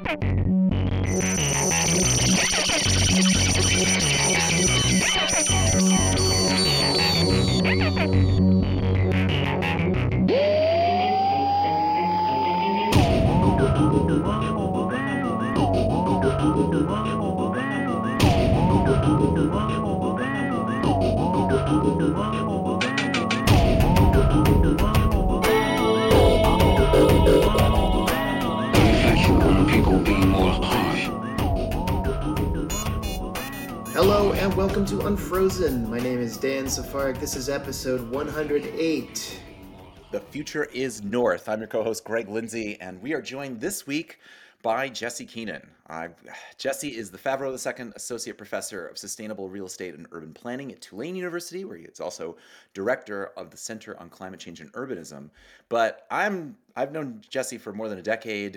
Hello and welcome to Unfrozen. My name is Dan Safarik. This is episode 108. The future is north. I'm your co-host Greg Lindsay, and we are joined this week by Jesse Keenan. Jesse is the Favreau II Associate Professor of Sustainable Real Estate and Urban Planning at Tulane University, where he is also Director of the Center on Climate Change and Urbanism. But I've known Jesse for more than a decade,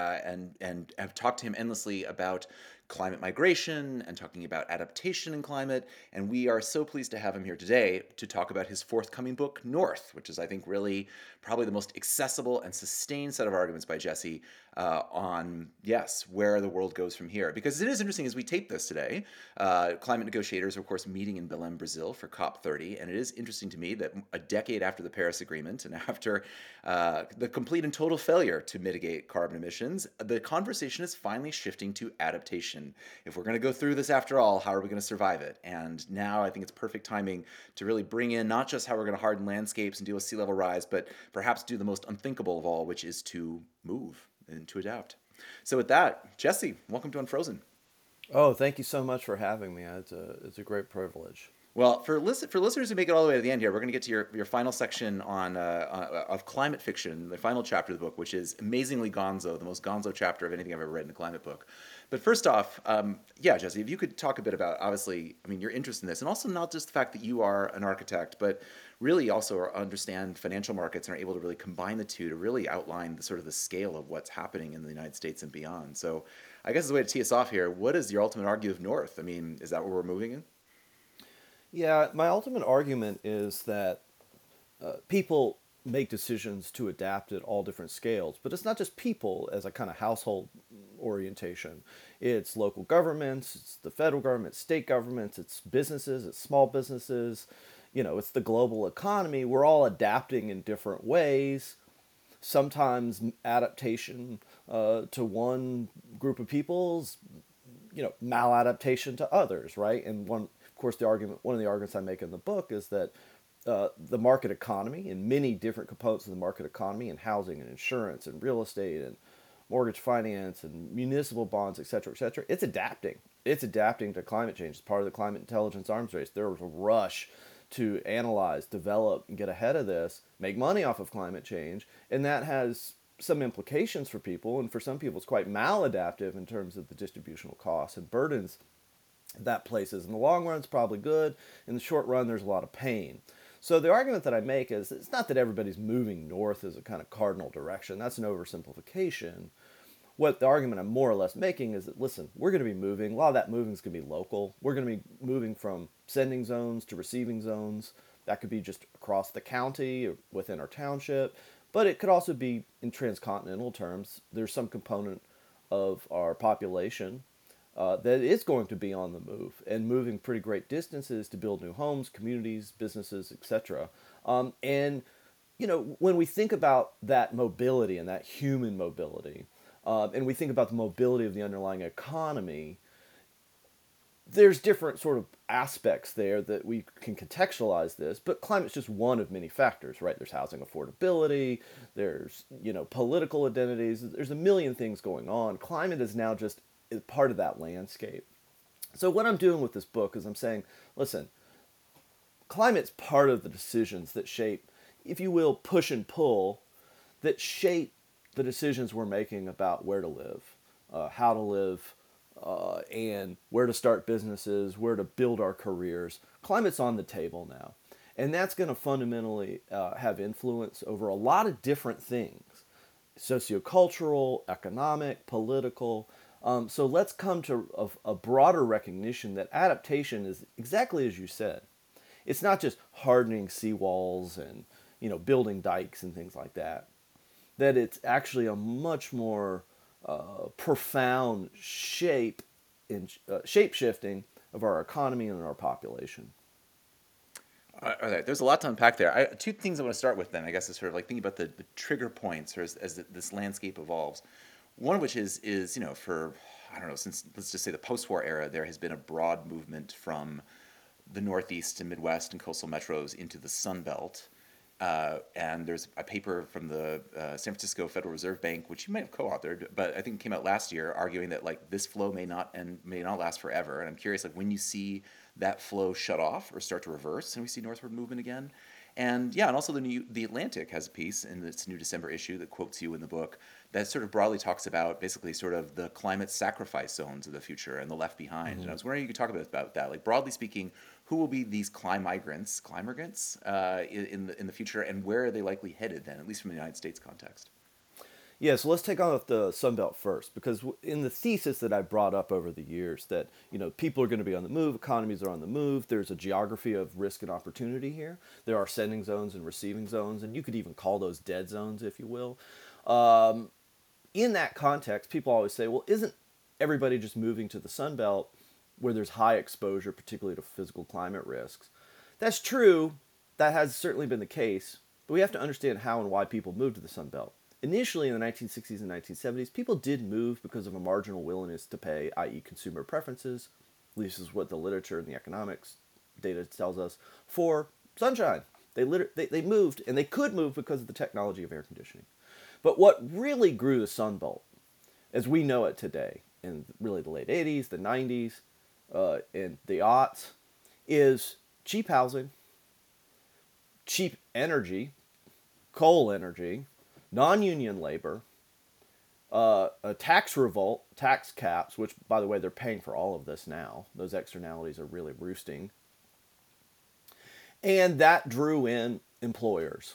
and have talked to him endlessly about climate migration and talking about adaptation in climate. And we are so pleased to have him here today to talk about his forthcoming book, North, which is, I think, really probably the most accessible and sustained set of arguments by Jesse on, yes, where the world goes from here. Because it is interesting, as we tape this today, climate negotiators are, of course, meeting in Belém, Brazil for COP30. And it is interesting to me that a decade after the Paris Agreement and after the complete and total failure to mitigate carbon emissions, the conversation is finally shifting to adaptation. If we're going to go through this after all, how are we going to survive it? And now I think it's perfect timing to really bring in not just how we're going to harden landscapes and deal with sea level rise, but perhaps do the most unthinkable of all, which is to move and to adapt. So with that, Jesse, welcome to Unfrozen. Oh, thank you so much for having me. It's a great privilege. Well, for listeners who make it all the way to the end here, we're going to get to your final section of climate fiction, the final chapter of the book, which is amazingly gonzo, the most gonzo chapter of anything I've ever read in a climate book. But first off, Jesse, if you could talk a bit about, obviously, your interest in this, and also not just the fact that you are an architect, but really also understand financial markets and are able to really combine the two to really outline the scale of what's happening in the United States and beyond. So I guess as a way to tee us off here, what is your ultimate argument of North? Is that where we're moving in? Yeah, my ultimate argument is that people make decisions to adapt at all different scales, but it's not just people as a kind of household orientation. It's local governments, it's the federal government, state governments, it's businesses, it's small businesses, it's the global economy. We're all adapting in different ways. Sometimes adaptation to one group of people's, maladaptation to others, right? And one of the arguments I make in the book is that the market economy and many different components of the market economy and housing and insurance and real estate and mortgage finance and municipal bonds, et cetera, it's adapting. It's adapting to climate change. It's part of the climate intelligence arms race. There was a rush to analyze, develop, and get ahead of this, make money off of climate change, and that has some implications for people, and for some people it's quite maladaptive in terms of the distributional costs and burdens that places. In the long run, it's probably good. In the short run, there's a lot of pain. So the argument that I make is it's not that everybody's moving north as a kind of cardinal direction. That's an oversimplification. What the argument I'm more or less making is that, listen, we're going to be moving. A lot of that moving is going to be local. We're going to be moving from sending zones to receiving zones. That could be just across the county or within our township. But it could also be in transcontinental terms. There's some component of our population that is going to be on the move and moving pretty great distances to build new homes, communities, businesses, etc. And when we think about that mobility and that human mobility, and we think about the mobility of the underlying economy, there's different sort of aspects there that we can contextualize this, but climate's just one of many factors, right? There's housing affordability, there's, political identities, there's a million things going on. Climate is now just part of that landscape. So what I'm doing with this book is I'm saying, listen, climate's part of the decisions that shape, if you will, push and pull, that shape the decisions we're making about where to live, how to live, and where to start businesses, where to build our careers. Climate's on the table now. And that's going to fundamentally have influence over a lot of different things, sociocultural, economic, political. So let's come to a broader recognition that adaptation is exactly as you said. It's not just hardening seawalls and building dikes and things like that. That it's actually a much more profound shape shifting of our economy and our population. All right, there's a lot to unpack there. Two things I want to start with then, I guess, is sort of like thinking about the trigger points or as this landscape evolves. One of which is, for, I don't know, since, let's just say the post-war era, there has been a broad movement from the Northeast and Midwest and coastal metros into the Sun Belt. And there's a paper from the San Francisco Federal Reserve Bank, which you might have co-authored, but I think it came out last year, arguing that like this flow may not last forever. And I'm curious, like when you see that flow shut off or start to reverse, and we see northward movement again. And yeah, and also the Atlantic has a piece in its new December issue that quotes you in the book that sort of broadly talks about basically sort of the climate sacrifice zones of the future and the left behind. Mm-hmm. And I was wondering if you could talk about that. Like broadly speaking, who will be these climmigrants in the future, and where are they likely headed then, at least from the United States context? Yeah, so let's take on the Sun Belt first, because in the thesis that I brought up over the years that, people are going to be on the move, economies are on the move, there's a geography of risk and opportunity here. There are sending zones and receiving zones, and you could even call those dead zones, if you will. In that context, people always say, well, isn't everybody just moving to the Sun Belt where there's high exposure, particularly to physical climate risks? That's true. That has certainly been the case, but we have to understand how and why people moved to the Sun Belt. Initially, in the 1960s and 1970s, people did move because of a marginal willingness to pay, i.e. consumer preferences, at least is what the literature and the economics data tells us, for sunshine. They moved, and they could move because of the technology of air conditioning. But what really grew the Sun Belt, as we know it today, in really the late 80s, the 90s, and the aughts, is cheap housing, cheap energy, coal energy, non-union labor, a tax revolt, tax caps, which, by the way, they're paying for all of this now. Those externalities are really roosting. And that drew in employers,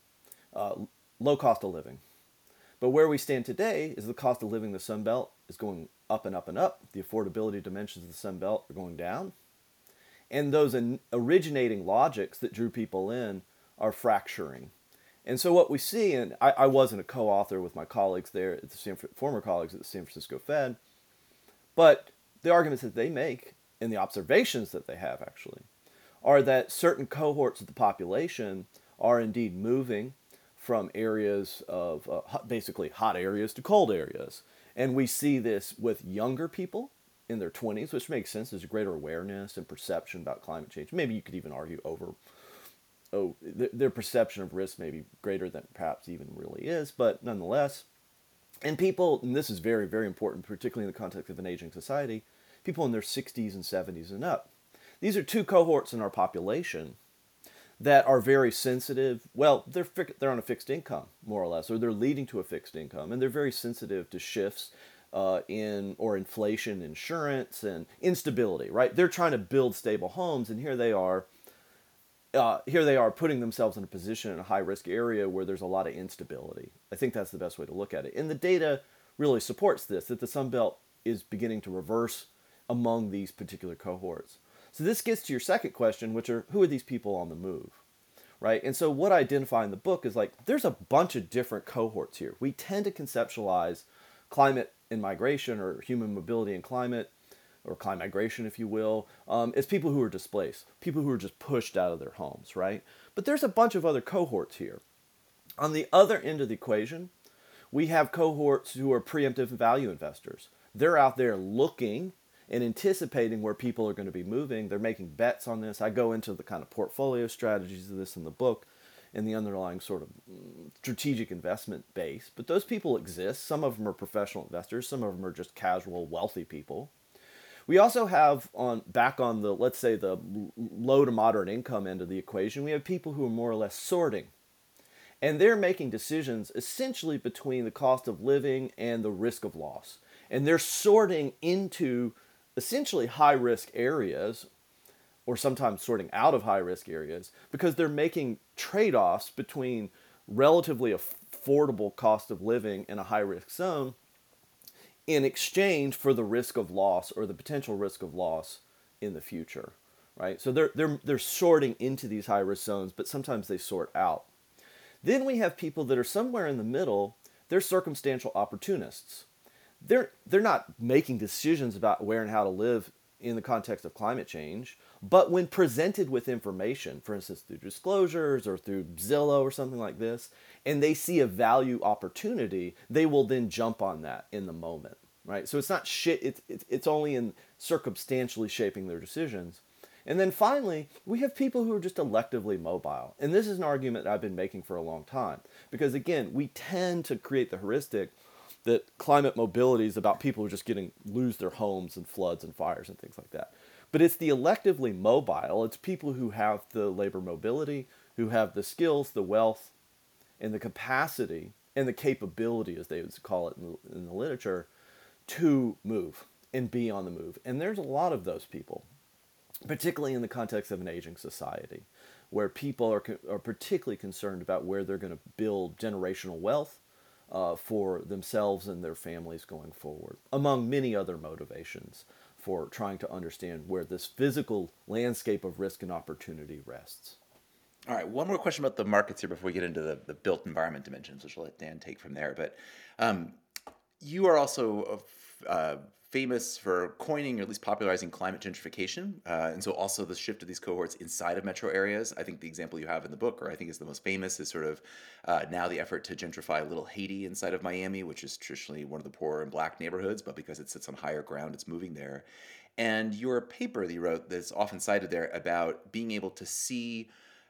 low cost of living. But where we stand today is the cost of living in the Sun Belt is going up and up and up. The affordability dimensions of the Sun Belt are going down. And those originating logics that drew people in are fracturing. And so what we see, and I wasn't a co-author with my colleagues there, at former colleagues at the San Francisco Fed, but the arguments that they make, and the observations that they have actually, are that certain cohorts of the population are indeed moving from areas of basically hot areas to cold areas. And we see this with younger people in their 20s, which makes sense. There's a greater awareness and perception about climate change. Maybe you could even argue their perception of risk may be greater than perhaps even really is, but nonetheless. And people, and this is very, very important, particularly in the context of an aging society, people in their 60s and 70s and up. These are two cohorts in our population that are very sensitive. Well, they're on a fixed income, more or less, or they're leading to a fixed income, and they're very sensitive to shifts in inflation, insurance, and instability, right? They're trying to build stable homes, and here they are putting themselves in a position in a high-risk area where there's a lot of instability. I think that's the best way to look at it. And the data really supports this, that the Sun Belt is beginning to reverse among these particular cohorts. So this gets to your second question, which are, who are these people on the move, right? And so what I identify in the book is there's a bunch of different cohorts here. We tend to conceptualize climate and migration, or human mobility and climate, or climate migration, if you will, as people who are displaced, people who are just pushed out of their homes, right? But there's a bunch of other cohorts here. On the other end of the equation, we have cohorts who are preemptive value investors. They're out there looking and anticipating where people are going to be moving. They're making bets on this. I go into the kind of portfolio strategies of this in the book and the underlying sort of strategic investment base. But those people exist. Some of them are professional investors. Some of them are just casual, wealthy people. We also have back on the, let's say, the low to moderate income end of the equation, we have people who are more or less sorting. And they're making decisions essentially between the cost of living and the risk of loss. And they're sorting into essentially high-risk areas, or sometimes sorting out of high-risk areas, because they're making trade-offs between relatively affordable cost of living in a high-risk zone in exchange for the risk of loss or the potential risk of loss in the future, right? So they're sorting into these high-risk zones, but sometimes they sort out. Then we have people that are somewhere in the middle. They're circumstantial opportunists. they're not making decisions about where and how to live in the context of climate change. But when presented with information, for instance, through disclosures or through Zillow or something like this, and they see a value opportunity, they will then jump on that in the moment, right? So it's not shit. It's only in circumstantially shaping their decisions. And then finally, we have people who are just electively mobile. And this is an argument I've been making for a long time. Because again, we tend to create the heuristic that climate mobility is about people who just lose their homes in floods and fires and things like that. But it's the electively mobile. It's people who have the labor mobility, who have the skills, the wealth, and the capacity, and the capability, as they would call it in the literature, to move and be on the move. And there's a lot of those people, particularly in the context of an aging society, where people are particularly concerned about where they're going to build generational wealth for themselves and their families going forward, among many other motivations for trying to understand where this physical landscape of risk and opportunity rests. All right, one more question about the markets here before we get into the built environment dimensions, which I'll let Dan take from there. But you are also famous for coining or at least popularizing climate gentrification. And so also the shift of these cohorts inside of metro areas. I think the example you have in the book, or I think is the most famous, is sort of now the effort to gentrify Little Haiti inside of Miami, which is traditionally one of the poorer and black neighborhoods, but because it sits on higher ground, it's moving there. And your paper that you wrote that's often cited there about being able to see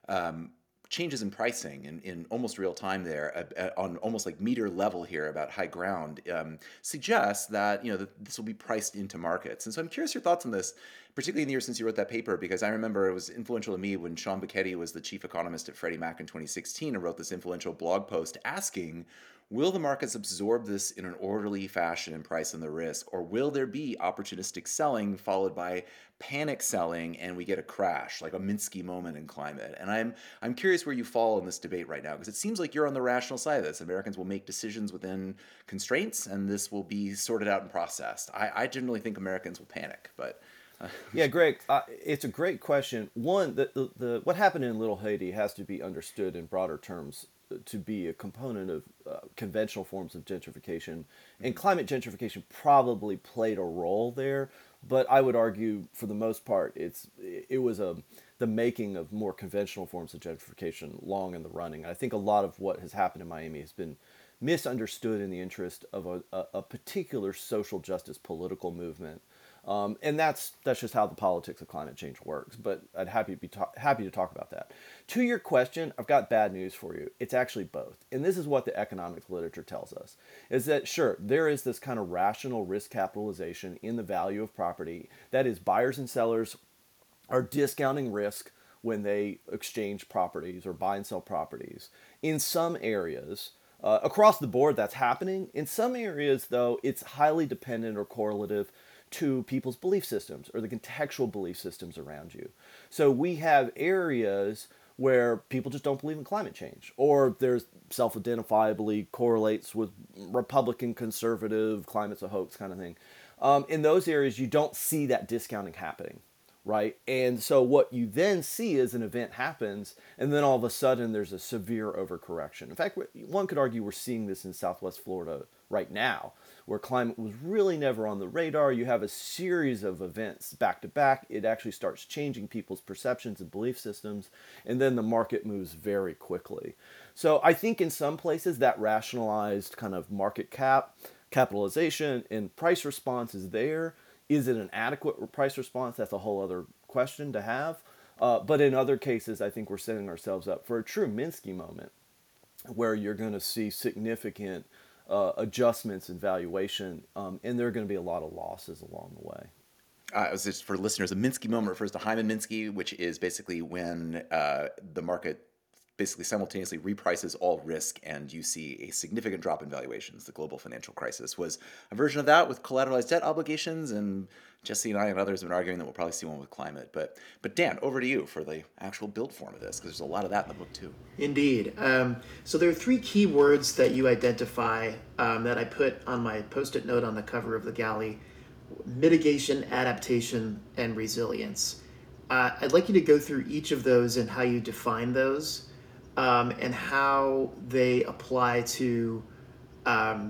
changes in pricing in almost real time there on almost like meter level here about high ground suggests that that this will be priced into markets. And so I'm curious your thoughts on this, particularly in the year since you wrote that paper, because I remember it was influential to me when Sean Piketty was the chief economist at Freddie Mac in 2016 and wrote this influential blog post asking, will the markets absorb this in an orderly fashion and price in the risk, or will there be opportunistic selling followed by panic selling and we get a crash, like a Minsky moment in climate? And I'm curious where you fall in this debate right now, because it seems like you're on the rational side of this. Americans will make decisions within constraints, and this will be sorted out and processed. I generally think Americans will panic, but... Yeah, Greg, it's a great question. One, what happened in Little Haiti has to be understood in broader terms to be a component of conventional forms of gentrification, and climate gentrification probably played a role there. But I would argue, for the most part, it was the making of more conventional forms of gentrification long in the running. I think a lot of what has happened in Miami has been misunderstood in the interest of a particular social justice political movement. And that's just how the politics of climate change works. But I'd happy to talk about that. To your question, I've got bad news for you. It's actually both. And this is what the economics literature tells us, is that, sure, there is this kind of rational risk capitalization in the value of property. That is, buyers and sellers are discounting risk when they exchange properties or buy and sell properties. In some areas, across the board, that's happening. In some areas, though, it's highly dependent or correlative to people's belief systems or the contextual belief systems around you. So we have areas where people just don't believe in climate change, or there's self-identifiably correlates with Republican conservative, climate's a hoax kind of thing. In those areas, you don't see that discounting happening, right? And so what you then see is an event happens, and then all of a sudden there's a severe overcorrection. In fact, one could argue we're seeing this in Southwest Florida right now, where climate was really never on the radar. You have a series of events back to back. It actually starts changing people's perceptions and belief systems, and then the market moves very quickly. So I think in some places that rationalized kind of market capitalization and price response is there. Is it an adequate price response? That's a whole other question to have. But in other cases, I think we're setting ourselves up for a true Minsky moment, where you're going to see significant adjustments in valuation, and there are going to be a lot of losses along the way. It was just for listeners, a Minsky moment refers to Hyman Minsky, which is basically when the market basically simultaneously reprices all risk and you see a significant drop in valuations. The global financial crisis was a version of that with collateralized debt obligations, and Jesse and I and others have been arguing that we'll probably see one with climate. But Dan, over to you for the actual build form of this, because there's a lot of that in the book too. Indeed. So there are three key words that you identify that I put on my Post-it note on the cover of the galley: mitigation, adaptation, and resilience. I'd like you to go through each of those and how you define those, and how they apply to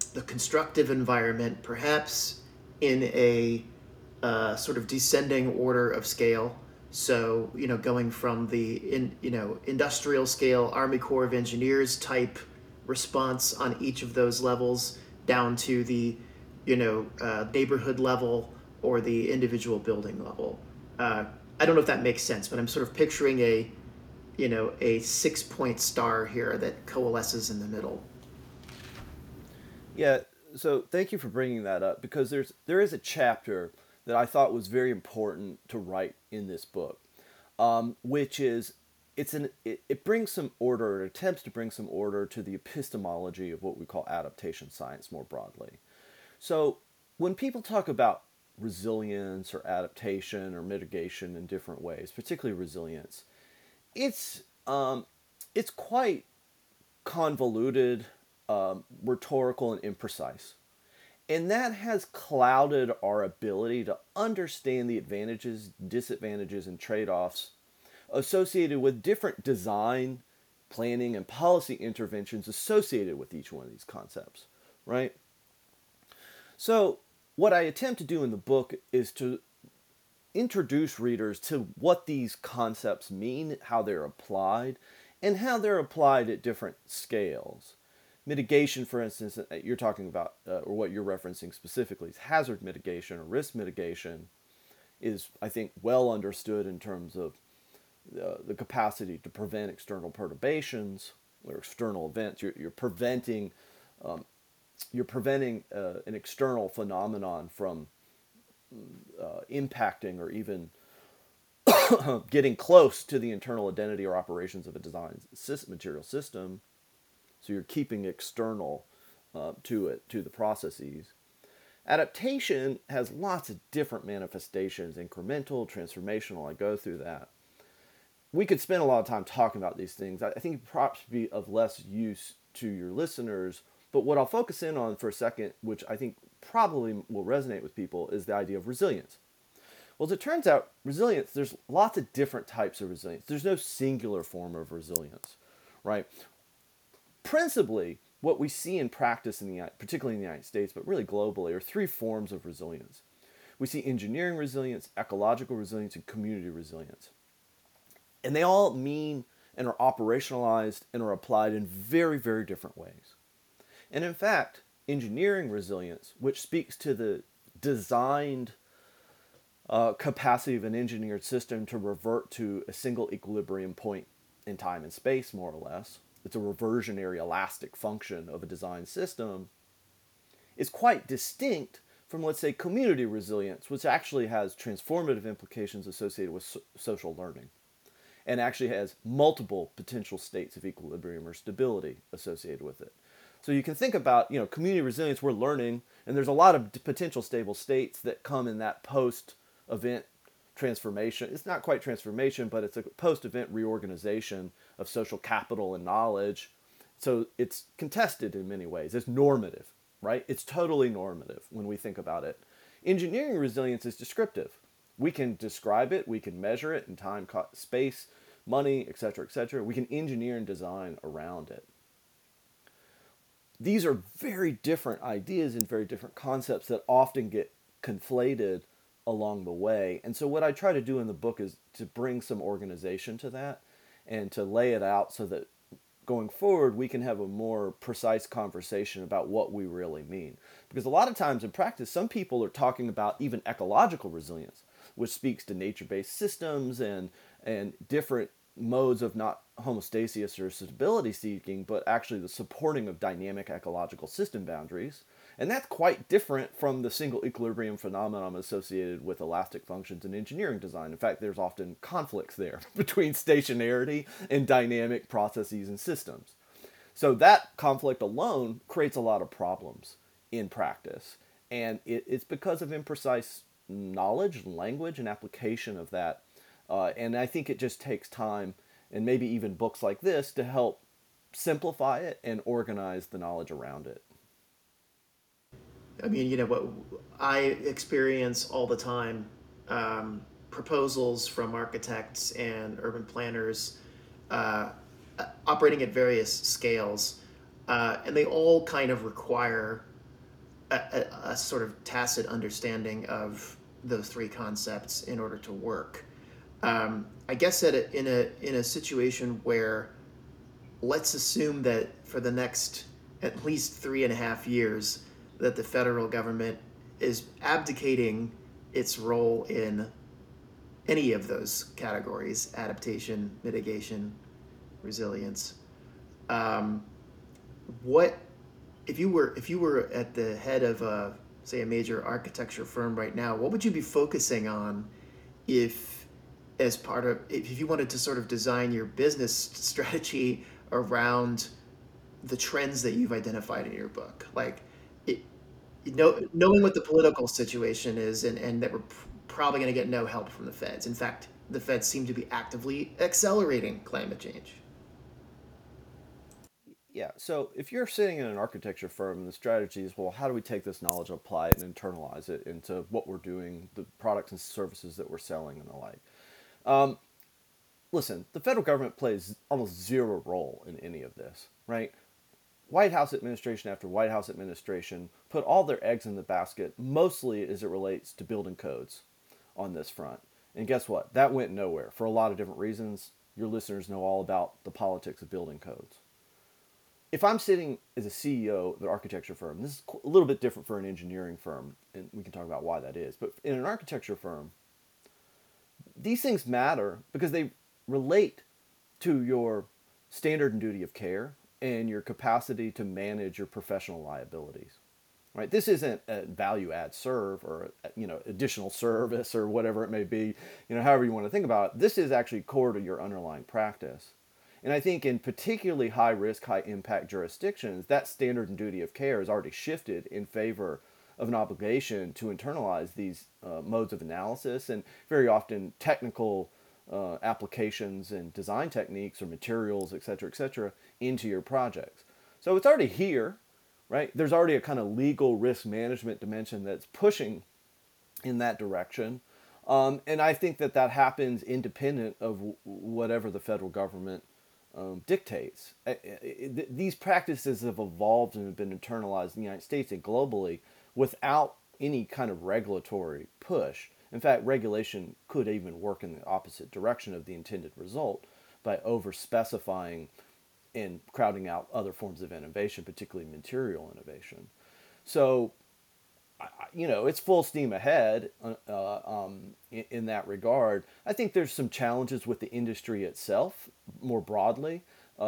the constructive environment, perhaps in a sort of descending order of scale. So, going from industrial scale Army Corps of Engineers type response on each of those levels down to the, neighborhood level or the individual building level. I don't know if that makes sense, but I'm sort of picturing a 6-point star here that coalesces in the middle. Yeah, so thank you for bringing that up because there is a chapter that I thought was very important to write in this book, which is it brings some order, it attempts to bring some order to the epistemology of what we call adaptation science more broadly. So when people talk about resilience or adaptation or mitigation in different ways, particularly resilience, it's it's quite convoluted, rhetorical, and imprecise. And that has clouded our ability to understand the advantages, disadvantages, and trade offs associated with different design, planning, and policy interventions associated with each one of these concepts, right? So, what I attempt to do in the book is to introduce readers to what these concepts mean, how they're applied, and how they're applied at different scales. Mitigation, for instance, you're talking about, or what you're referencing specifically, is hazard mitigation or risk mitigation, is, I think, well understood in terms of the capacity to prevent external perturbations or external events. You're preventing an external phenomenon from impacting or even getting close to the internal identity or operations of a design material system. So you're keeping external to the processes. Adaptation has lots of different manifestations, incremental, transformational. I go through that. We could spend a lot of time talking about these things. I think perhaps be of less use to your listeners, but what I'll focus in on for a second, which I think probably will resonate with people, is the idea of resilience. Well, as it turns out, resilience, there's lots of different types of resilience. There's no singular form of resilience, right? Principally, what we see in practice, particularly in the United States, but really globally, are three forms of resilience. We see engineering resilience, ecological resilience, and community resilience. And they all mean and are operationalized and are applied in very, very different ways. And in fact, engineering resilience, which speaks to the designed capacity of an engineered system to revert to a single equilibrium point in time and space, more or less, it's a reversionary elastic function of a design system, is quite distinct from, let's say, community resilience, which actually has transformative implications associated with social learning and actually has multiple potential states of equilibrium or stability associated with it. So you can think about, community resilience, we're learning, and there's a lot of potential stable states that come in that post-event transformation. It's not quite transformation, but it's a post-event reorganization of social capital and knowledge. So it's contested in many ways. It's normative, right? It's totally normative when we think about it. Engineering resilience is descriptive. We can describe it, we can measure it in time, space, money, etc., etc. We can engineer and design around it. These are very different ideas and very different concepts that often get conflated along the way. And so what I try to do in the book is to bring some organization to that and to lay it out so that going forward we can have a more precise conversation about what we really mean. Because a lot of times in practice, some people are talking about even ecological resilience, which speaks to nature-based systems and different modes of not homeostasis or stability seeking, but actually the supporting of dynamic ecological system boundaries. And that's quite different from the single equilibrium phenomenon associated with elastic functions in engineering design. In fact, there's often conflicts there between stationarity and dynamic processes and systems. So that conflict alone creates a lot of problems in practice. And it's because of imprecise knowledge, language, and application of that. And I think it just takes time and maybe even books like this to help simplify it and organize the knowledge around it. I mean, what I experience all the time, proposals from architects and urban planners operating at various scales, and they all kind of require a sort of tacit understanding of those three concepts in order to work. I guess in a situation where, let's assume that for the next at least 3.5 years that the federal government is abdicating its role in any of those categories: adaptation, mitigation, resilience. Um, what if you were at the head of a, say, a major architecture firm right now? What would you be focusing on if as part of if you wanted to sort of design your business strategy around the trends that you've identified in your book? Like, it, knowing what the political situation is, and that we're probably going to get no help from the feds. In fact, the feds seem to be actively accelerating climate change. Yeah, so if you're sitting in an architecture firm and the strategy is, well, how do we take this knowledge, apply it, and internalize it into what we're doing, the products and services that we're selling, and the like? Listen, the federal government plays almost zero role in any of this, right? White House administration after White House administration put all their eggs in the basket, mostly as it relates to building codes on this front. And guess what? That went nowhere for a lot of different reasons. Your listeners know all about the politics of building codes. If I'm sitting as a CEO of an architecture firm, this is a little bit different for an engineering firm, and we can talk about why that is. But in an architecture firm, these things matter because they relate to your standard and duty of care and your capacity to manage your professional liabilities. Right? This isn't a value add serve or additional service or whatever it may be, however you want to think about it. This is actually core to your underlying practice. And I think in particularly high risk, high impact jurisdictions, that standard and duty of care has already shifted in favor of an obligation to internalize these modes of analysis and very often technical applications and design techniques or materials, et cetera, into your projects. So it's already here, right? There's already a kind of legal risk management dimension that's pushing in that direction. And I think that happens independent of whatever the federal government dictates. These practices have evolved and have been internalized in the United States and globally without any kind of regulatory push. In fact, regulation could even work in the opposite direction of the intended result by over specifying and crowding out other forms of innovation, particularly material innovation. So, it's full steam ahead in that regard. I think there's some challenges with the industry itself more broadly.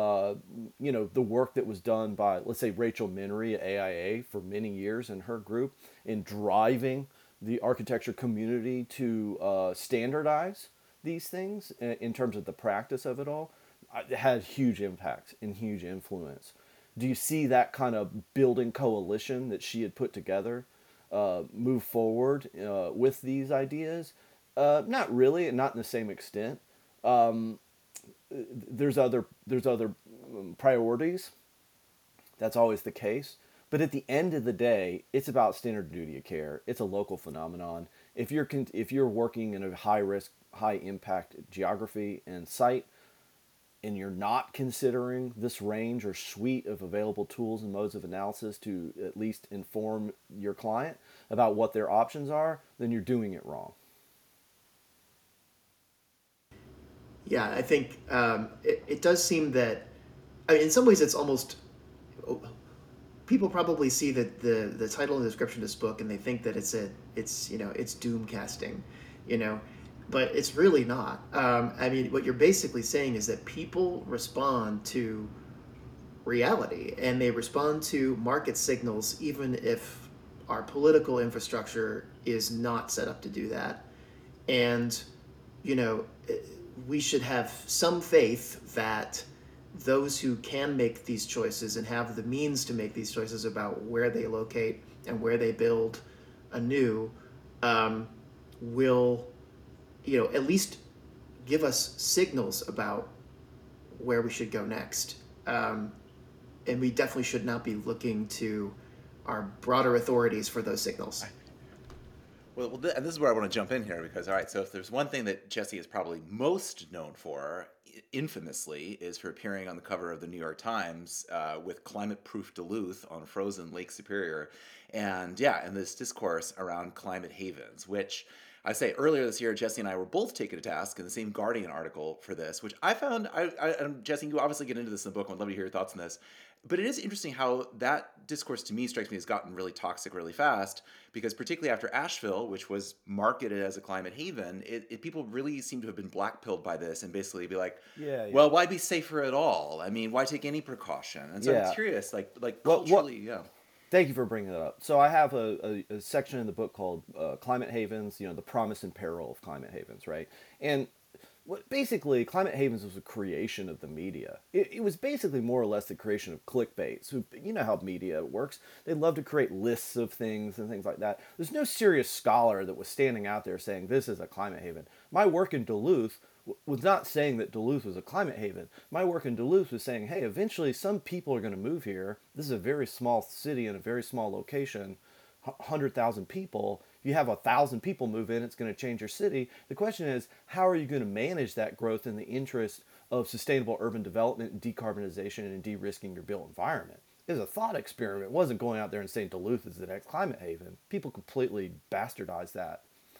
The work that was done by, let's say, Rachel Minnery at AIA for many years and her group in driving the architecture community to standardize these things in terms of the practice of it all, had huge impact and huge influence. Do you see that kind of building coalition that she had put together move forward with these ideas? Not really, and not in the same extent. There's other priorities. That's always the case. But at the end of the day, it's about standard duty of care. It's a local phenomenon. If you're working in a high risk, high impact geography and site, and you're not considering this range or suite of available tools and modes of analysis to at least inform your client about what their options are, then you're doing it wrong. Yeah, I think it does seem that, I mean, in some ways, it's almost, people probably see the title and description of this book and they think that it's doom casting, you know, but it's really not. I mean, what you're basically saying is that people respond to reality and they respond to market signals, even if our political infrastructure is not set up to do that. And, you know, we should have some faith that those who can make these choices and have the means to make these choices about where they locate and where they build anew will, at least give us signals about where we should go next. And we definitely should not be looking to our broader authorities for those signals. And this is where I want to jump in here because, all right, so if there's one thing that Jesse is probably most known for, infamously, is for appearing on the cover of the New York Times with Climate Proof Duluth on frozen Lake Superior. And yeah, and this discourse around climate havens, which I say earlier this year, Jesse and I were both taken to task in the same Guardian article for this, which I found, and Jesse, you obviously get into this in the book. I'd love to hear your thoughts on this. But it is interesting how that discourse to me strikes me has gotten really toxic really fast because particularly after Asheville, which was marketed as a climate haven, people really seem to have been blackpilled by this and basically be like, Yeah, yeah, well, why be safer at all? I mean, why take any precaution? And so I'm yeah. curious, like What culturally, yeah. Thank you for bringing that up. So I have a section in the book called Climate Havens, the promise and peril of climate havens, right? And basically, climate havens was a creation of the media. It was basically more or less the creation of clickbait. So you know how media works. They love to create lists of things and things like that. There's no serious scholar that was standing out there saying this is a climate haven. My work in Duluth was not saying that Duluth was a climate haven. My work in Duluth was saying, hey, eventually some people are going to move here. This is a very small city in a very small location, 100,000 people. If you have 1,000 people move in, it's going to change your city. The question is, how are you going to manage that growth in the interest of sustainable urban development and decarbonization and de-risking your built environment? It was a thought experiment. It wasn't going out there and saying Duluth is the next climate haven. People completely bastardized that.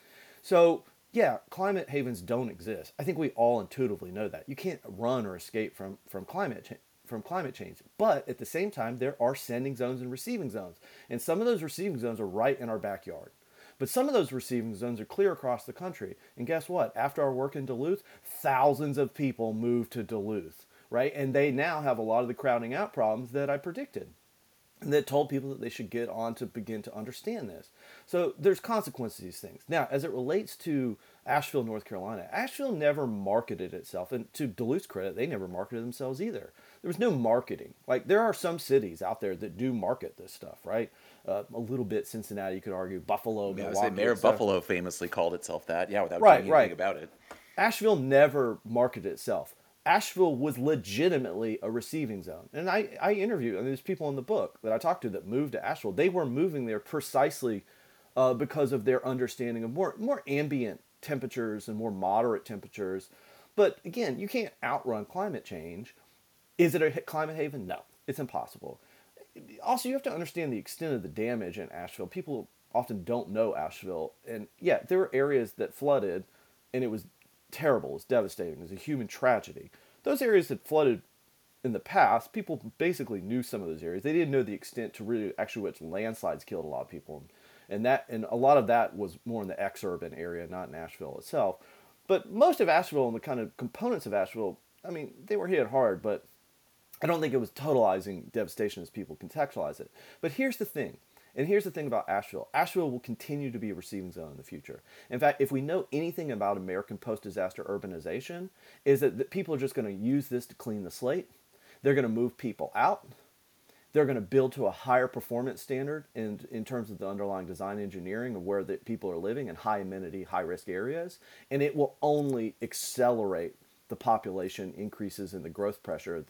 So, yeah, climate havens don't exist. I think we all intuitively know that. You can't run or escape from climate change. But at the same time, there are sending zones and receiving zones. And some of those receiving zones are right in our backyard. But some of those receiving zones are clear across the country. And guess what? After our work in Duluth, thousands of people moved to Duluth, right? And they now have a lot of the crowding out problems that I predicted and that told people that they should get on to begin to understand this. So there's consequences to these things. Now, as it relates to Asheville, North Carolina, Asheville never marketed itself, and to Duluth's credit, they never marketed themselves either. There was no marketing. Like there are some cities out there that do market this stuff, right? A little bit Cincinnati, you could argue, Buffalo, Yeah, I would say Milwaukee, Mayor of etc. Buffalo famously called itself that, yeah, without doing Right, anything right. about it. Asheville never marketed itself. Asheville was legitimately a receiving zone. And I interviewed, and there's people in the book that I talked to that moved to Asheville. They were moving there precisely because of their understanding of more ambient temperatures and more moderate temperatures. But again, you can't outrun climate change. Is it a climate haven? No, it's impossible. Also, you have to understand the extent of the damage in Asheville. People often don't know Asheville. And yeah, there were areas that flooded, and it was terrible. It was devastating. It was a human tragedy. Those areas that flooded in the past, people basically knew some of those areas. They didn't know the extent to really actually which landslides killed a lot of people. And a lot of that was more in the exurban area, not in Asheville itself. But most of Asheville and the kind of components of Asheville, I mean, they were hit hard, but I don't think it was totalizing devastation as people contextualize it. But here's the thing. And here's the thing about Asheville. Asheville will continue to be a receiving zone in the future. In fact, if we know anything about American post-disaster urbanization, is that people are just going to use this to clean the slate. They're going to move people out. They're going to build to a higher performance standard in terms of the underlying design engineering of where the people are living in high amenity, high risk areas. And it will only accelerate the population increases in the growth pressure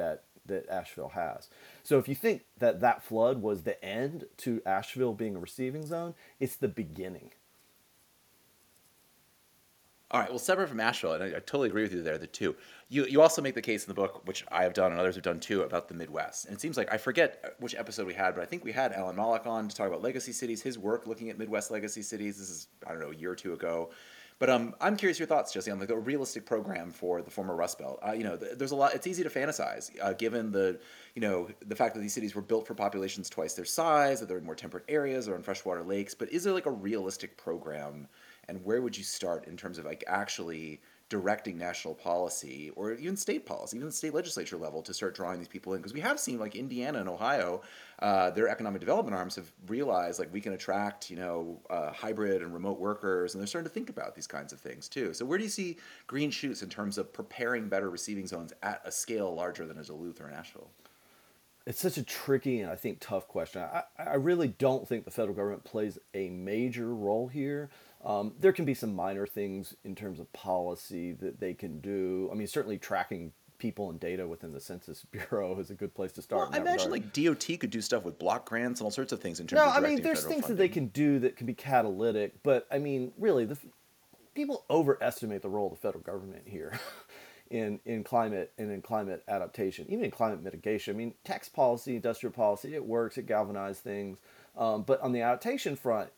that Asheville has. So if you think that that flood was the end to Asheville being a receiving zone, it's the beginning. All right. Well, separate from Asheville, and I totally agree with you there. The two, you also make the case in the book, which I have done and others have done too, about the Midwest. And it seems like I forget which episode we had, but I think we had Alan Malik on to talk about legacy cities, his work looking at Midwest legacy cities. This is I don't know a year or two ago. But I'm curious your thoughts, Jesse, on like a realistic program for the former Rust Belt. There's a lot. It's easy to fantasize, given the fact that these cities were built for populations twice their size, that they're in more temperate areas or in freshwater lakes. But is there like a realistic program, and where would you start in terms of like actually directing national policy or even state policy, even the state legislature level, to start drawing these people in? Because we have seen like Indiana and Ohio, their economic development arms have realized like we can attract hybrid and remote workers, and they're starting to think about these kinds of things too. So where do you see green shoots in terms of preparing better receiving zones at a scale larger than a Duluth or an Asheville? It's such a tricky and I think tough question. I really don't think the federal government plays a major role here. There can be some minor things in terms of policy that they can do. I mean, certainly tracking people and data within the Census Bureau is a good place to start Well, in I that imagine regard. like DOT could do stuff with block grants and all sorts of things in terms No, of I mean, directing there's federal things that they funding. can do that can be catalytic, but I mean, really, people overestimate the role of the federal government here in climate and in climate adaptation, even in climate mitigation. I mean, tax policy, industrial policy, it works, it galvanizes things. But on the adaptation front,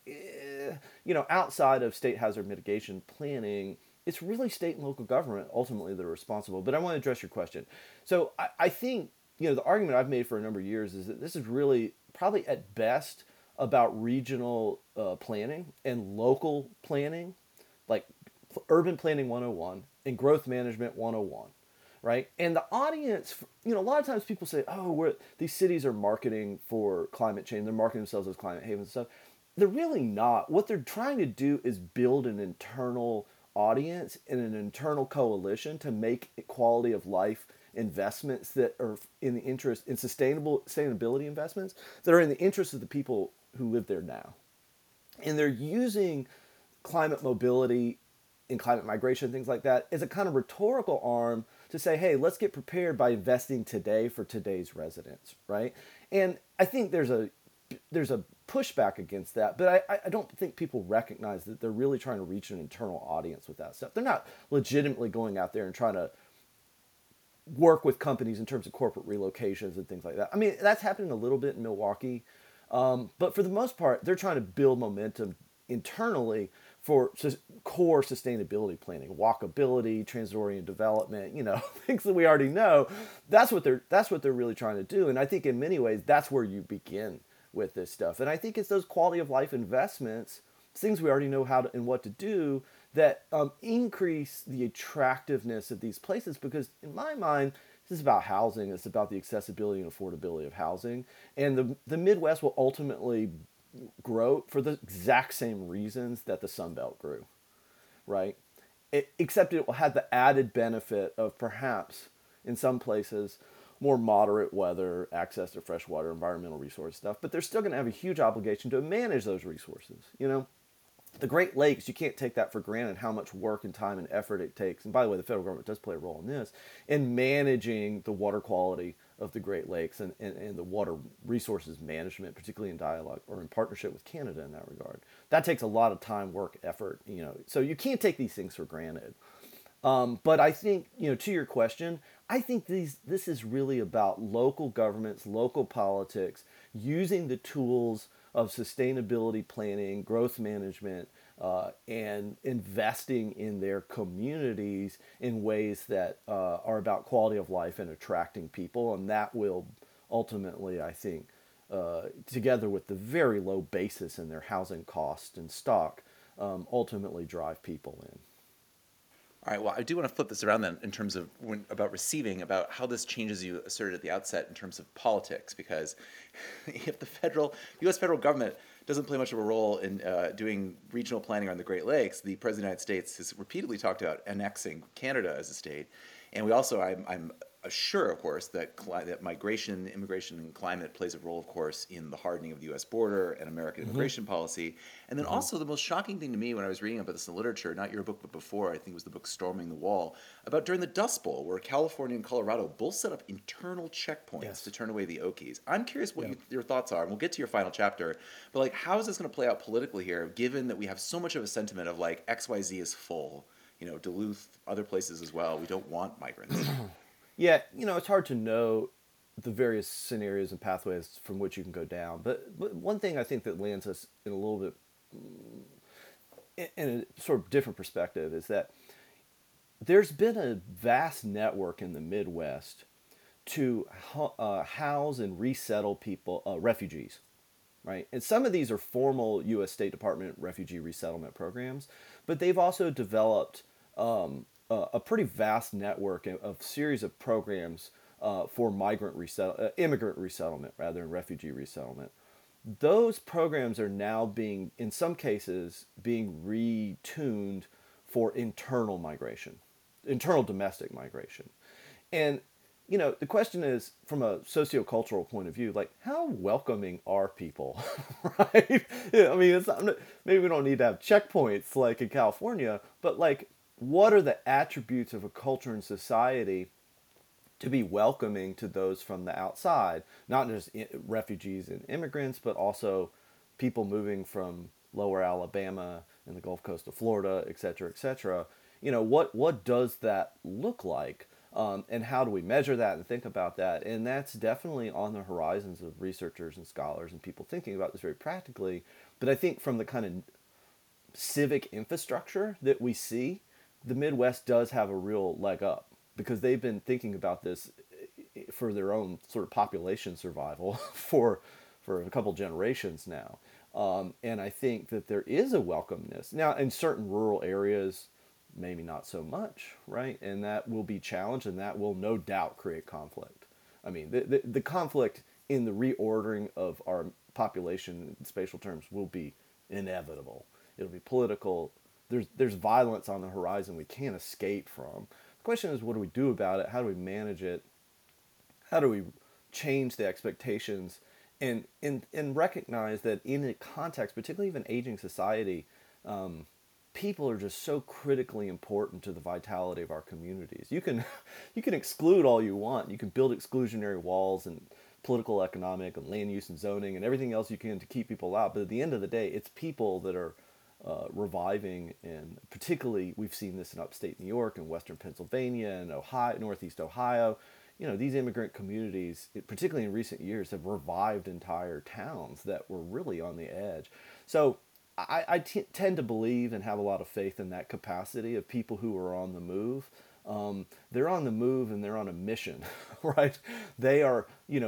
outside of state hazard mitigation planning, it's really state and local government ultimately that are responsible. But I want to address your question. So I think, the argument I've made for a number of years is that this is really probably at best about regional planning and local planning, like urban planning 101 and growth management 101, right? And the audience, a lot of times people say, oh, these cities are marketing for climate change. They're marketing themselves as climate havens and stuff. They're really not. What they're trying to do is build an internal audience and an internal coalition to make quality of life investments that are in the interest in sustainability investments that are in the interest of the people who live there now. And they're using climate mobility and climate migration, things like that, as a kind of rhetorical arm to say, hey, let's get prepared by investing today for today's residents, right? And I think there's a pushback against that, but I don't think people recognize that they're really trying to reach an internal audience with that stuff. They're not legitimately going out there and trying to work with companies in terms of corporate relocations and things like that. I mean, that's happening a little bit in Milwaukee, but for the most part, they're trying to build momentum internally for core sustainability planning, walkability, transit-oriented development, things that we already know. That's what they're really trying to do. And I think in many ways, that's where you begin with this stuff. And I think it's those quality of life investments, things we already know how to and what to do, that increase the attractiveness of these places. Because in my mind, this is about housing. It's about the accessibility and affordability of housing. And the Midwest will ultimately grow for the exact same reasons that the Sun Belt grew, right? Except it will have the added benefit of perhaps, in some places, more moderate weather, access to fresh water, environmental resource stuff. But they're still going to have a huge obligation to manage those resources, The Great Lakes, you can't take that for granted, how much work and time and effort it takes. And by the way, the federal government does play a role in this, in managing the water quality of the Great Lakes and the water resources management, particularly in dialogue or in partnership with Canada in that regard. That takes a lot of time, work, effort, So you can't take these things for granted. But I think, to your question, I think this is really about local governments, local politics, using the tools of sustainability planning, growth management, and investing in their communities in ways that are about quality of life and attracting people. And that will ultimately, I think, together with the very low basis in their housing cost and stock, ultimately drive people in. All right. Well, I do want to flip this around then in terms of about receiving, about how this changes you asserted at the outset in terms of politics, because if the U.S. federal government doesn't play much of a role in doing regional planning on the Great Lakes, the President of the United States has repeatedly talked about annexing Canada as a state. And we also, I'm sure, of course, that migration, immigration, and climate plays a role, of course, in the hardening of the U.S. border and American immigration policy. And then also the most shocking thing to me when I was reading about this in literature, not your book, but before, I think it was the book Storming the Wall, about during the Dust Bowl, where California and Colorado both set up internal checkpoints to turn away the Okies. I'm curious what your thoughts are, and we'll get to your final chapter, but like, how is this going to play out politically here, given that we have so much of a sentiment of like XYZ is full, Duluth, other places as well, we don't want migrants. Yeah, it's hard to know the various scenarios and pathways from which you can go down. But one thing I think that lands us in a little bit in a sort of different perspective is that there's been a vast network in the Midwest to house and resettle people, refugees, right? And some of these are formal U.S. State Department refugee resettlement programs, but they've also developed a pretty vast network of series of programs for immigrant resettlement rather than refugee resettlement. Those programs are now being, in some cases, being retuned for internal migration, internal domestic migration. And, the question is, from a sociocultural point of view, like, how welcoming are people, right? I mean, it's not, maybe we don't need to have checkpoints like in California, but like, what are the attributes of a culture and society to be welcoming to those from the outside, not just refugees and immigrants, but also people moving from lower Alabama and the Gulf Coast of Florida, et cetera, et cetera. What does that look like? And how do we measure that and think about that? And that's definitely on the horizons of researchers and scholars and people thinking about this very practically. But I think from the kind of civic infrastructure that we see, the Midwest does have a real leg up because they've been thinking about this for their own sort of population survival for a couple generations now. And I think that there is a welcomeness. Now, in certain rural areas, maybe not so much, right? And that will be challenged, and that will no doubt create conflict. I mean, the conflict in the reordering of our population in spatial terms will be inevitable. It'll be political. There's violence on the horizon we can't escape from. The question is, what do we do about it? How do we manage it? How do we change the expectations and recognize that in a context, particularly even aging society, people are just so critically important to the vitality of our communities. You can you can exclude all you want. You can build exclusionary walls and political, economic, and land use and zoning and everything else you can to keep people out. But at the end of the day, it's people that are reviving, and particularly we've seen this in upstate New York and Western Pennsylvania and Ohio, Northeast Ohio. These immigrant communities, particularly in recent years, have revived entire towns that were really on the edge. So I tend to believe and have a lot of faith in that capacity of people who are on the move. They're on the move and they're on a mission, right? They are,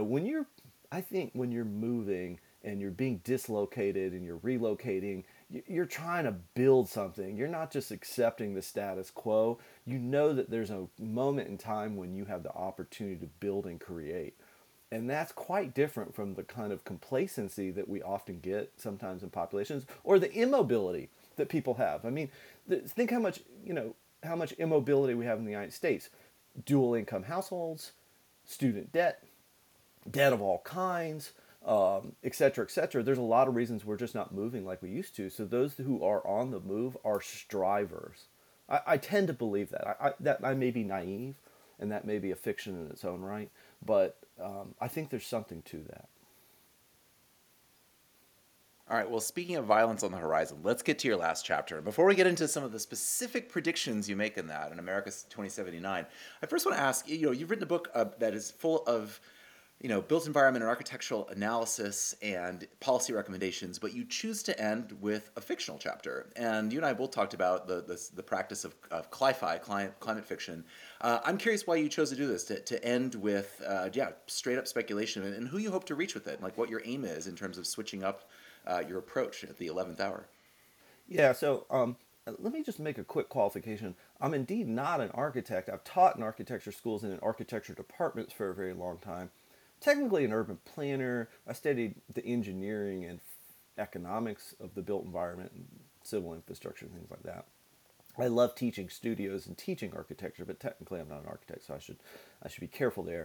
I think when you're moving and you're being dislocated and you're relocating, you're trying to build something. You're not just accepting the status quo. You know that there's a moment in time when you have the opportunity to build and create. And that's quite different from the kind of complacency that we often get sometimes in populations, or the immobility that people have. I mean, think how much immobility we have in the United States. Dual income households, student debt, debt of all kinds, et cetera, et cetera. There's a lot of reasons we're just not moving like we used to. So those who are on the move are strivers. I tend to believe that. That I may be naive, and that may be a fiction in its own right, but I think there's something to that. All right, well, speaking of violence on the horizon, let's get to your last chapter. Before we get into some of the specific predictions you make in that, in America's 2079, I first want to ask, you've written a book that is full of, built environment and architectural analysis and policy recommendations, but you choose to end with a fictional chapter. And you and I both talked about the practice of cli-fi, climate fiction. I'm curious why you chose to do this, to end with, straight up speculation, and who you hope to reach with it, like what your aim is in terms of switching up your approach at the 11th hour. Yeah, so let me just make a quick qualification. I'm indeed not an architect. I've taught in architecture schools and in architecture departments for a very long time. Technically an urban planner. I studied the engineering and economics of the built environment and civil infrastructure and things like that. I love teaching studios and teaching architecture, but technically I'm not an architect, so I should be careful there.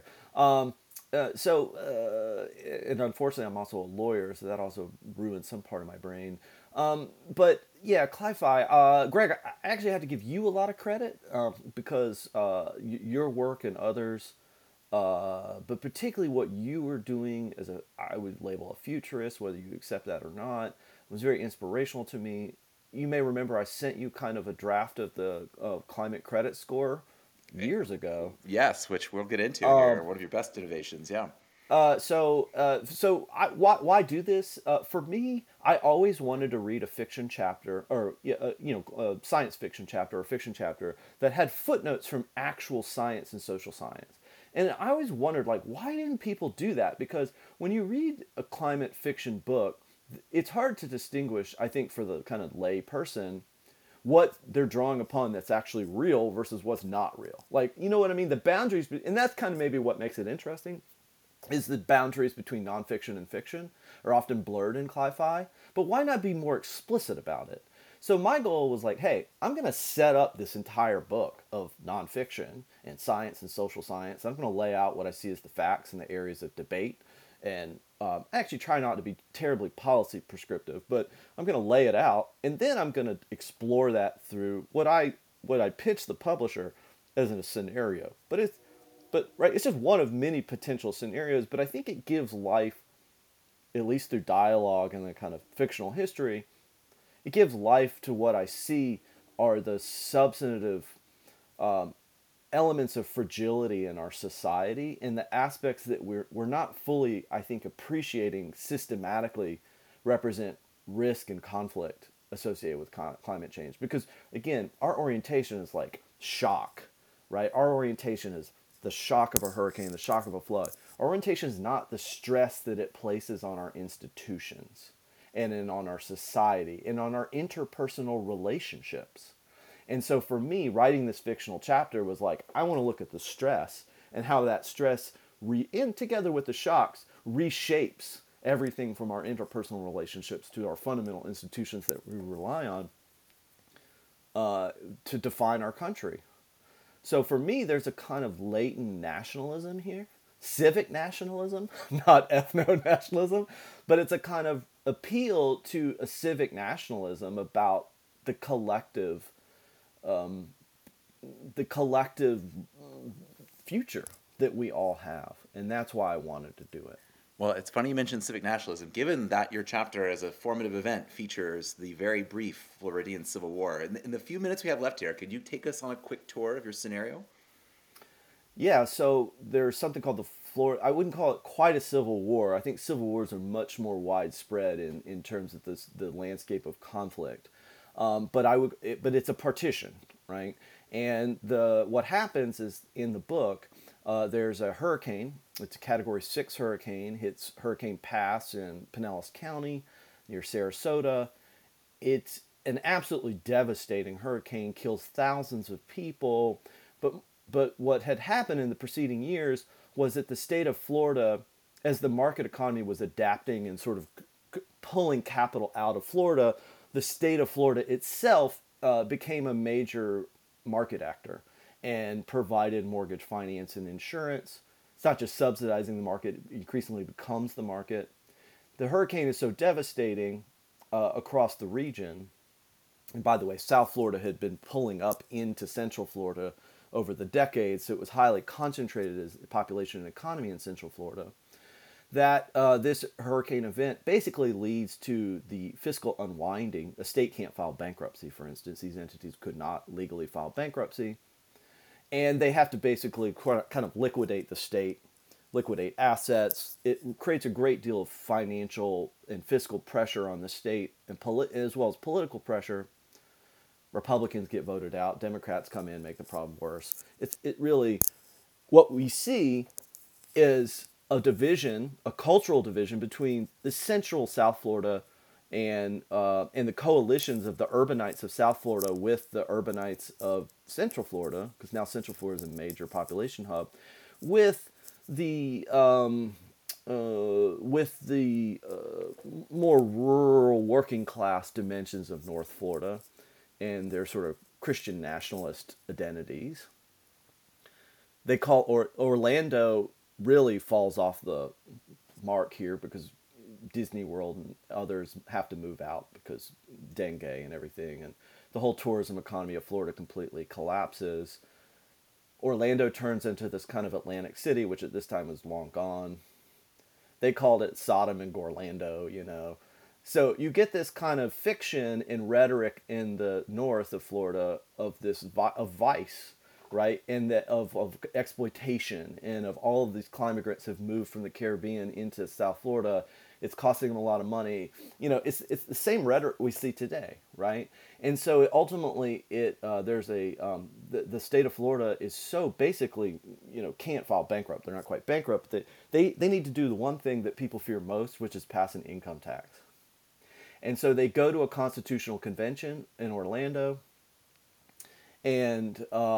And unfortunately, I'm also a lawyer, so that also ruined some part of my brain. But yeah, Cli-Fi. Greg, I actually have to give you a lot of credit because your work and others, but particularly what you were doing as I would label a futurist, whether you accept that or not, was very inspirational to me. You may remember I sent you kind of a draft of the climate credit score years ago. Yes, which we'll get into here. One of your best innovations, yeah. Why do this? For me, I always wanted to read a fiction chapter, or a science fiction chapter or fiction chapter that had footnotes from actual science and social science. And I always wondered, why didn't people do that? Because when you read a climate fiction book, it's hard to distinguish, I think, for the kind of lay person, what they're drawing upon that's actually real versus what's not real. You know what I mean? The boundaries, and that's kind of maybe what makes it interesting, is the boundaries between nonfiction and fiction are often blurred in Cli-Fi. But why not be more explicit about it? So my goal was hey, I'm going to set up this entire book of nonfiction and science and social science. I'm going to lay out what I see as the facts and the areas of debate. And actually try not to be terribly policy prescriptive, but I'm going to lay it out, and then I'm going to explore that through what I pitch the publisher as in a scenario. But But right, it's just one of many potential scenarios. But I think it gives life, at least through dialogue and the kind of fictional history, it gives life to what I see are the substantive elements of fragility in our society and the aspects that we're not fully, I think, appreciating systematically represent risk and conflict associated with climate change. Because again, our orientation is like shock, right? Our orientation is the shock of a hurricane, the shock of a flood. Our orientation is not the stress that it places on our institutions and on our society and on our interpersonal relationships. And so for me, writing this fictional chapter was like, I want to look at the stress and how that stress, and together with the shocks, reshapes everything from our interpersonal relationships to our fundamental institutions that we rely on to define our country. So for me, there's a kind of latent nationalism here, civic nationalism, not ethno-nationalism, but it's a kind of appeal to a civic nationalism about the collective future that we all have. And that's why I wanted to do it. Well, it's funny you mentioned civic nationalism, given that your chapter as a formative event features the very brief Floridian Civil War. In the few minutes we have left here, could you take us on a quick tour of your scenario? Yeah, so there's something called the Florida. I wouldn't call it quite a civil war. I think civil wars are much more widespread in terms of the landscape of conflict. But it's a partition, right? And what happens is in the book, there's a hurricane. It's a Category 6 hurricane. Hits Hurricane Pass in Pinellas County near Sarasota. It's an absolutely devastating hurricane, kills thousands of people. But what had happened in the preceding years was that the state of Florida, as the market economy was adapting and sort of pulling capital out of Florida, the state of Florida itself became a major market actor and provided mortgage finance and insurance. It's not just subsidizing the market, it increasingly becomes the market. The hurricane is so devastating across the region. And by the way, South Florida had been pulling up into Central Florida over the decades, so it was highly concentrated as population and economy in Central Florida, that this hurricane event basically leads to the fiscal unwinding. A state can't file bankruptcy, for instance. These entities could not legally file bankruptcy. And they have to basically kind of liquidate the state, liquidate assets. It creates a great deal of financial and fiscal pressure on the state, and as well as political pressure. Republicans get voted out. Democrats come in, make the problem worse. It really, what we see is a division, a cultural division between the central South Florida and the coalitions of the urbanites of South Florida with the urbanites of Central Florida, because now Central Florida is a major population hub, with the more rural working class dimensions of North Florida and their sort of Christian nationalist identities. They call Orlando really falls off the mark here because Disney World and others have to move out because dengue and everything, and the whole tourism economy of Florida completely collapses. Orlando turns into this kind of Atlantic City, which at this time is long gone. They called it Sodom and Gorlando, you know. So you get this kind of fiction and rhetoric in the north of Florida of this of vice, right? And that of exploitation, and of all of these migrants have moved from the Caribbean into South Florida. It's costing them a lot of money. You know, it's the same rhetoric we see today, right? And so ultimately, there's the state of Florida is so basically, you know, can't file bankrupt. They're not quite bankrupt. They need to do the one thing that people fear most, which is pass an income tax. And so they go to a constitutional convention in Orlando, and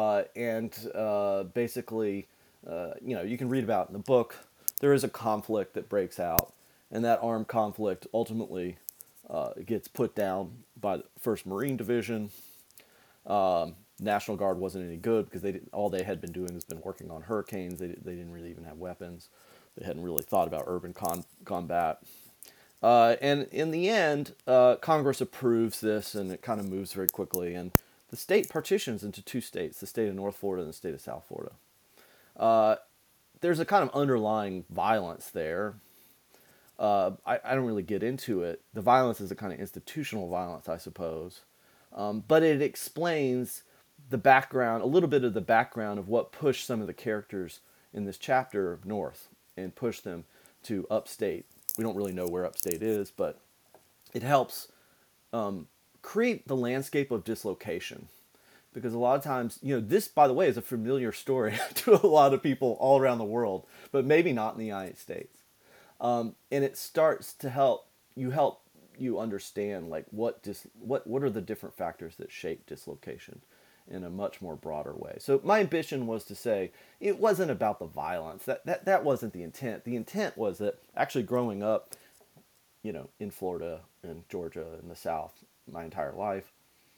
basically, you know, you can read about in the book. There is a conflict that breaks out, and that armed conflict ultimately gets put down by the 1st Marine Division. National Guard wasn't any good because all they had been doing has been working on hurricanes. They didn't really even have weapons. They hadn't really thought about urban combat. And in the end, Congress approves this, and it kind of moves very quickly. And the state partitions into 2 states, the state of North Florida and the state of South Florida. There's a kind of underlying violence there. I don't really get into it. The violence is a kind of institutional violence, I suppose. But it explains the background, a little bit of the background of what pushed some of the characters in this chapter north and pushed them to upstate. We don't really know where upstate is, but it helps create the landscape of dislocation. Because a lot of times, this, by the way, is a familiar story to a lot of people all around the world, but maybe not in the United States. And it starts to help you understand like what are the different factors that shape dislocation in a much more broader way. So my ambition was to say it wasn't about the violence. That wasn't the intent. The intent was that actually growing up, in Florida and Georgia in the South my entire life,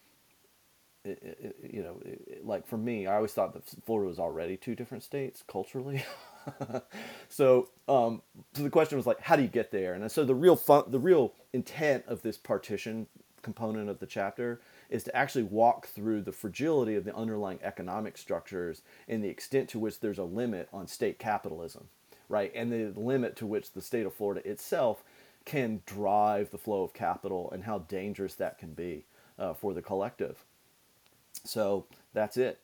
like for me, I always thought that Florida was already two different states culturally. So the question was like, how do you get there? And so the real intent of this partition component of the chapter is to actually walk through the fragility of the underlying economic structures and the extent to which there's a limit on state capitalism, right? And the limit to which the state of Florida itself can drive the flow of capital and how dangerous that can be for the collective. So that's it.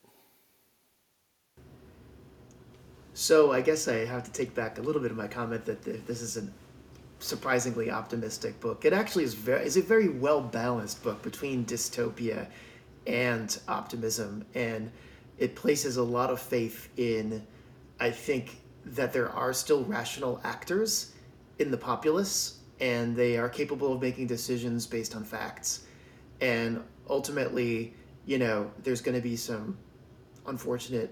So I guess I have to take back a little bit of my comment that this is a surprisingly optimistic book. It actually is a very well balanced book between dystopia and optimism, and it places a lot of faith in, I think, that there are still rational actors in the populace, and they are capable of making decisions based on facts. And ultimately, there's going to be some unfortunate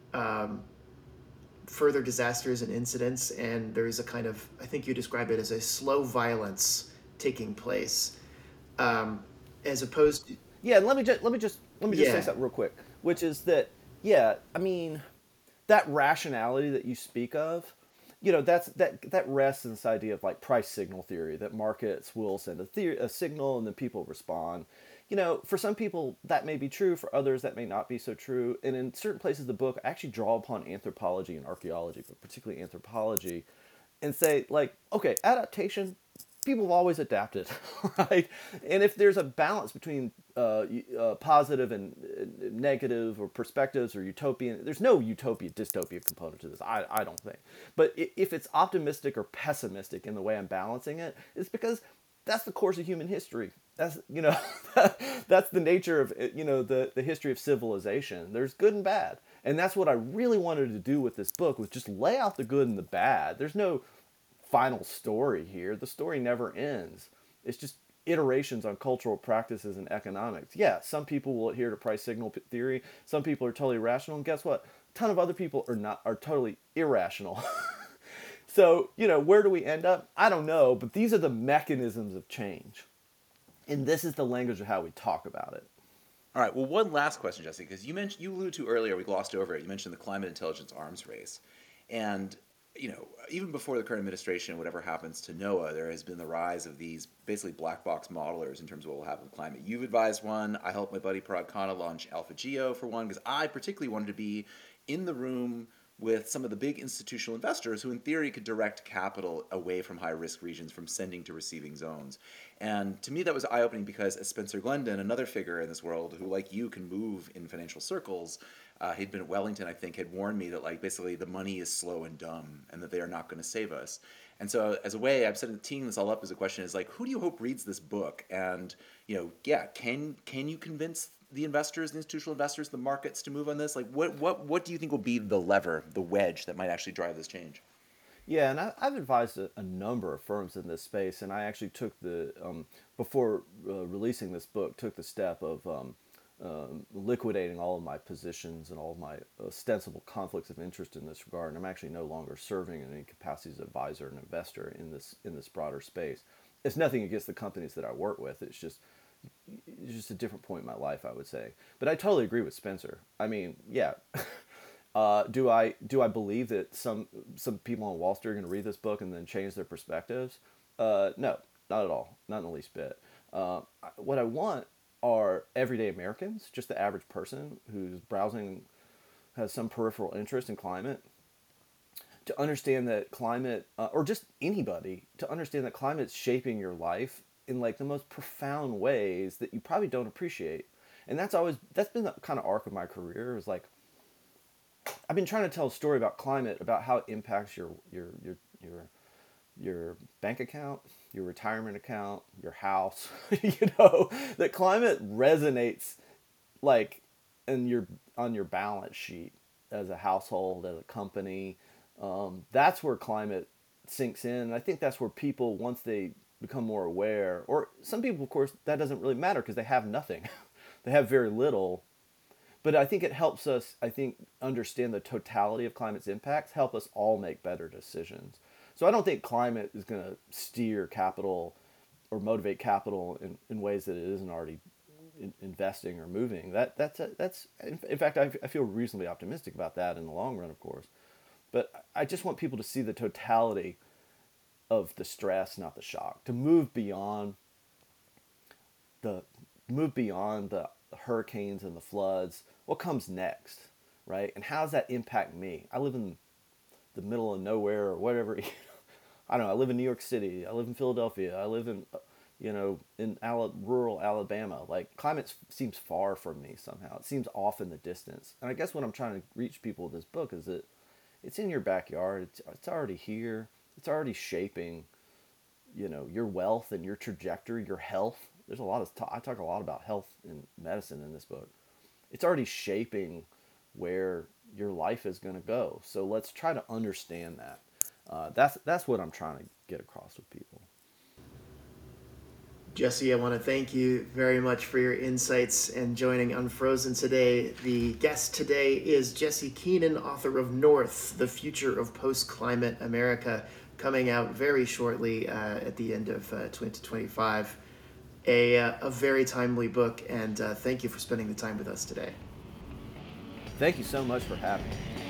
further disasters and incidents, and there's a kind of, I think you describe it as a slow violence taking place, as opposed to, Yeah, let me just say yeah, something real quick, which is that, yeah, I mean, that rationality that you speak of, that rests in this idea of like price signal theory, that markets will send a signal and then people respond. For some people that may be true, for others that may not be so true. And in certain places of the book, I actually draw upon anthropology and archaeology, but particularly anthropology, and say like, okay, adaptation, people have always adapted, right? And if there's a balance between positive and negative or perspectives or utopian, there's no utopia dystopia component to this. I don't think. But if it's optimistic or pessimistic in the way I'm balancing it, it's because that's the course of human history. That's that's the nature of the history of civilization. There's good and bad, and that's what I really wanted to do with this book, was just lay out the good and the bad. There's no final story here. The story never ends. It's just iterations on cultural practices and economics. Yeah, some people will adhere to price signal theory. Some people are totally rational, and guess what? A ton of other people are totally irrational. So, where do we end up? I don't know, but these are the mechanisms of change. And this is the language of how we talk about it. All right. Well, one last question, Jesse, because you alluded to earlier, we glossed over it. You mentioned the climate intelligence arms race, and even before the current administration, whatever happens to NOAA, there has been the rise of these basically black box modelers in terms of what will happen with climate. You've advised one. I helped my buddy Parag Khanna launch AlphaGeo for one, because I particularly wanted to be in the room with some of the big institutional investors who in theory could direct capital away from high risk regions, from sending to receiving zones. And to me that was eye-opening, because as Spencer Glendon, another figure in this world who like you can move in financial circles, he'd been at Wellington, I think, had warned me that like basically the money is slow and dumb and that they are not going to save us. And so as a way, I'm sort of teeing this all up as a question, is like, who do you hope reads this book? And can you convince the investors, the institutional investors, the markets to move on this? Like, what do you think will be the lever, the wedge that might actually drive this change? Yeah, and I've advised a number of firms in this space, and I actually took before releasing this book, took the step of liquidating all of my positions and all of my ostensible conflicts of interest in this regard. And I'm actually no longer serving in any capacity as advisor and investor in this broader space. It's nothing against the companies that I work with. It's just a different point in my life, I would say. But I totally agree with Spencer. I mean, yeah. Do I believe that some people on Wall Street are going to read this book and then change their perspectives? No, not at all, not in the least bit. What I want are everyday Americans, just the average person who's browsing has some peripheral interest in climate to understand that climate, or just anybody, to understand that climate's shaping your life in like the most profound ways that you probably don't appreciate. And that's been the kind of arc of my career, is like I've been trying to tell a story about climate, about how it impacts your bank account, your retirement account, your house. That climate resonates like in your on your balance sheet as a household, as a company. That's where climate sinks in. And I think that's where people, once they become more aware, or some people, of course, that doesn't really matter because they have nothing. They have very little. But I think it helps us, understand the totality of climate's impacts, help us all make better decisions. So I don't think climate is going to steer capital or motivate capital in ways that it isn't already investing or moving. That's in fact, I feel reasonably optimistic about that in the long run, of course. But I just want people to see the totality of the stress, not the shock, to the move beyond the hurricanes and the floods. What comes next, right? And how does that impact me? I live in the middle of nowhere or whatever. I don't know. I live in New York City. I live in Philadelphia. I live in, rural Alabama. Like climate seems far from me somehow. It seems off in the distance. And I guess what I'm trying to reach people with this book is that it's in your backyard. It's already here. It's already shaping, your wealth and your trajectory, your health. There's a lot of I talk a lot about health and medicine in this book. It's already shaping where your life is going to go. So let's try to understand that. That's what I'm trying to get across with people. Jesse, I want to thank you very much for your insights and joining Unfrozen today. The guest today is Jesse Keenan, author of North, The Future of Post-Climate America, coming out very shortly at the end of 2025. A very timely book, and thank you for spending the time with us today. Thank you so much for having me.